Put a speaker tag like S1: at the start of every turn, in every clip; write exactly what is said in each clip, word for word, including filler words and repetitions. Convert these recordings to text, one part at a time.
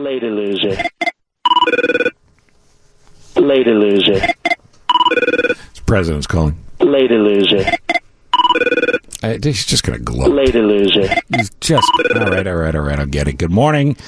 S1: Later, loser. Later, loser.
S2: The president's calling.
S1: Later, loser.
S2: Uh, he's just going to gloat.
S1: Later, loser.
S2: He's just... All right, all right, all right. I'll get it. Good morning.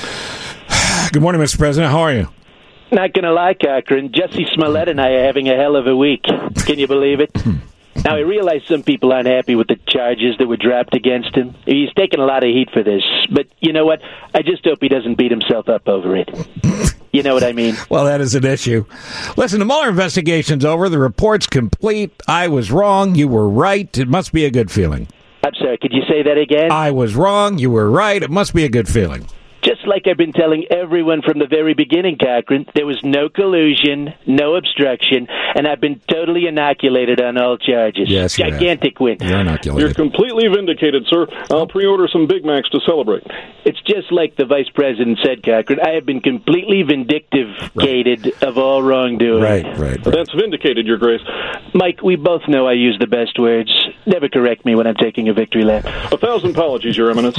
S2: Good morning, Mister President. How are you?
S1: Not going to lie, Cochran. Jesse Smollett and I are having a hell of a week. Can you believe it? Now, I realize some people aren't happy with the charges that were dropped against him. He's taking a lot of heat for this. But you know what? I just hope he doesn't beat himself up over it. You know what I mean?
S2: Well, that is an issue. Listen, the Mueller investigation's over. The report's complete. I was wrong. You were right. It must be a good feeling.
S1: I'm sorry. Could you say that again?
S2: I was wrong. You were right. It must be a good feeling.
S1: Just like I've been telling everyone from the very beginning, Cochran, there was no collusion, no obstruction, and I've been totally inoculated on all charges.
S2: Yes, you
S1: Gigantic
S2: have.
S1: win.
S2: You're inoculated.
S3: You're completely vindicated, sir. I'll pre-order some Big Macs to celebrate.
S1: It's just like the vice president said, Cochran. I have been completely vindictivated right. of all wrongdoing.
S2: Right, right, right.
S3: That's vindicated, Your Grace.
S1: Mike, we both know I use the best words. Never correct me when I'm taking a victory lap.
S3: A thousand apologies, Your Eminence.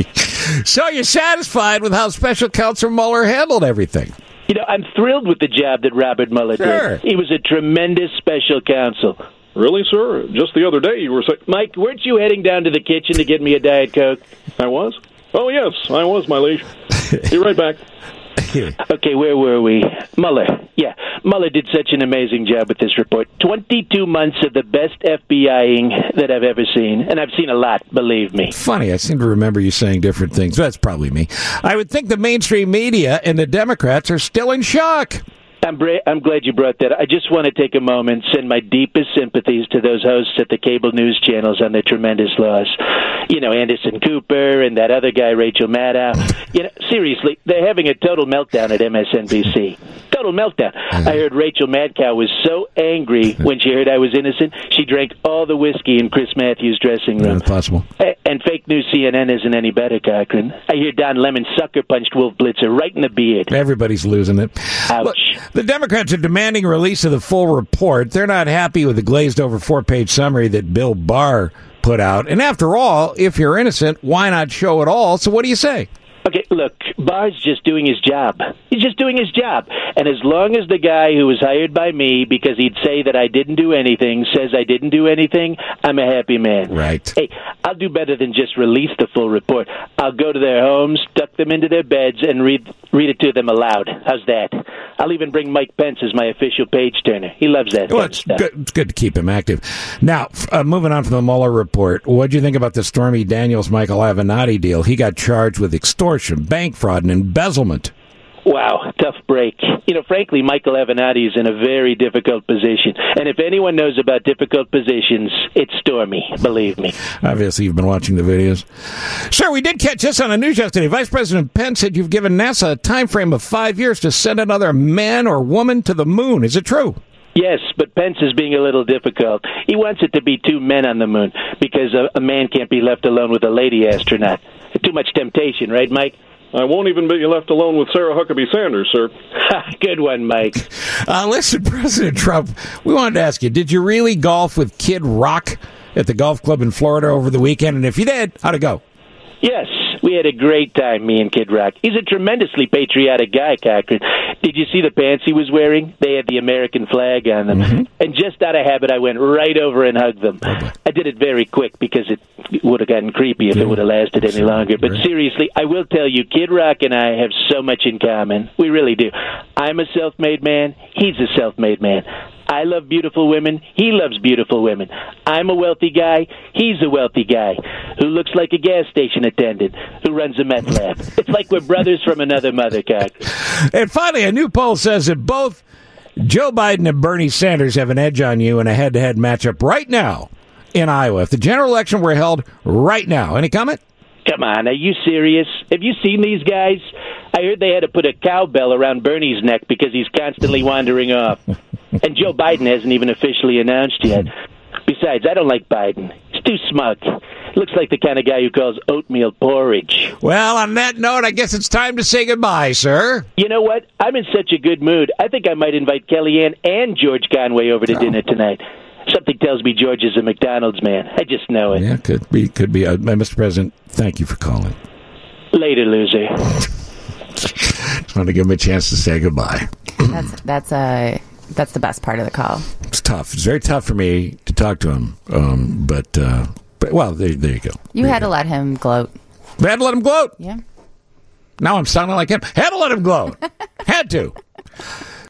S2: So you're satisfied with how Special Counsel Mueller handled everything?
S1: You know, I'm thrilled with the job that Robert Mueller
S2: sure.
S1: did. He was a tremendous special counsel.
S3: Really, sir? Just the other day you were saying...
S1: Mike, weren't you heading down to the kitchen to get me a Diet Coke?
S3: I was? Oh, yes, I was, my liege. Be right back.
S1: Okay, where were we? Mueller. Yeah, Mueller did such an amazing job with this report. twenty-two months of the best F B I-ing that I've ever seen. And I've seen a lot, believe me.
S2: Funny, I seem to remember you saying different things. That's probably me. I would think the mainstream media and the Democrats are still in shock.
S1: I'm, bra- I'm glad you brought that. I just want to take a moment and send my deepest sympathies to those hosts at the cable news channels on their tremendous loss. You know, Anderson Cooper and that other guy, Rachel Maddow. You know, seriously, they're having a total meltdown at M S N B C. Total meltdown. I heard Rachel Madcow was so angry when she heard I was innocent, she drank all the whiskey in Chris Matthews' dressing room.
S2: Not possible.
S1: A- and fake news C N N isn't any better, Cochran. I hear Don Lemon sucker punched Wolf Blitzer right in the beard.
S2: Everybody's losing it.
S1: Ouch.
S2: Look, the Democrats are demanding release of the full report. They're not happy with the glazed-over four-page summary that Bill Barr put out. And after all, if you're innocent, why not show it all? So what do you say?
S1: Okay, look, Barr's just doing his job. He's just doing his job. And as long as the guy who was hired by me because he'd say that I didn't do anything says I didn't do anything, I'm a happy man.
S2: Right.
S1: Hey, I'll do better than just release the full report. I'll go to their homes, tuck them into their beds, and read read it to them aloud. How's that? I'll even bring Mike Pence as my official page-turner. He loves that
S2: well,
S1: kind of
S2: it's
S1: stuff.
S2: good, it's good to keep him active. Now, uh, moving on from the Mueller report, what do you think about the Stormy Daniels-Michael Avenatti deal? He got charged with extortion, bank fraud, and embezzlement.
S1: Wow, tough break. You know, frankly, Michael Avenatti is in a very difficult position. And if anyone knows about difficult positions, it's Stormy, believe me.
S2: Obviously, you've been watching the videos. Sir, we did catch this on the news yesterday. Vice President Pence said you've given NASA a time frame of five years to send another man or woman to the moon. Is it true?
S1: Yes, but Pence is being a little difficult. He wants it to be two men on the moon because a, a man can't be left alone with a lady astronaut. Too much temptation, right, Mike?
S3: I won't even be left alone with Sarah Huckabee Sanders, sir.
S1: Good one, Mike.
S2: Uh, listen, President Trump, we wanted to ask you, did you really golf with Kid Rock at the golf club in Florida over the weekend? And if you did, how'd it go?
S1: Yes, we had a great time, me and Kid Rock. He's a tremendously patriotic guy, Cochran. Did you see the pants he was wearing? They had the American flag on them. Mm-hmm. And just out of habit, I went right over and hugged them. Okay. I did it very quick because it would have gotten creepy if yeah. it would have lasted any longer. But right. seriously, I will tell you, Kid Rock and I have so much in common. We really do. I'm a self-made man. He's a self-made man. I love beautiful women. He loves beautiful women. I'm a wealthy guy. He's a wealthy guy who looks like a gas station attendant who runs a meth lab. It's like we're brothers from another mother, Cock.
S2: And finally, a new poll says that both Joe Biden and Bernie Sanders have an edge on you in a head-to-head matchup right now in Iowa. If the general election were held right now. Any comment?
S1: Come on, are you serious? Have you seen these guys? I heard they had to put a cowbell around Bernie's neck because he's constantly wandering off. And Joe Biden hasn't even officially announced yet. Besides, I don't like Biden. He's too smug. Looks like the kind of guy who calls oatmeal porridge.
S2: Well, on that note, I guess it's time to say goodbye, sir.
S1: You know what? I'm in such a good mood. I think I might invite Kellyanne and George Conway over to oh. dinner tonight. Something tells me George is a McDonald's man. I just know it.
S2: Yeah, could be. Could be. Uh, Mister President, thank you for calling.
S1: Later, loser.
S2: Just want to give him a chance to say goodbye.
S4: That's that's a that's the best part of the call.
S2: It's tough. It's very tough for me to talk to him. Um, but uh, but well, there, there you go.
S4: You
S2: there
S4: had
S2: you
S4: to
S2: go.
S4: let him gloat.
S2: I had to let him gloat.
S4: Yeah.
S2: Now I'm sounding like him. Had to let him gloat. Had to.